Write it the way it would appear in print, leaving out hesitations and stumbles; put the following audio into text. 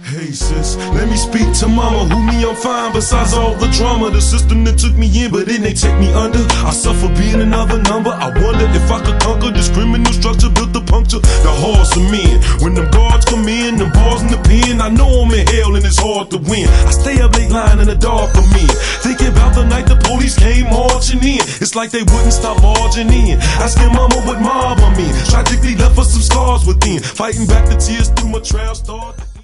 Hey sis, let me speak to mama. Who me, I'm fine besides all the drama. The system that took me in, but then they take me under. I suffer being another number. I wonder if I could conquer this criminal structure built to puncture the hearts of men. When them guards come in, them bars in the pen, I know I'm in hell and it's hard to win. I stay up late lying in the dark for me, thinking about the night the police came marching in. It's like they wouldn't stop barging in, asking mama what mob I'm in. Tragically left us some scars within, fighting back the tears through my trail start.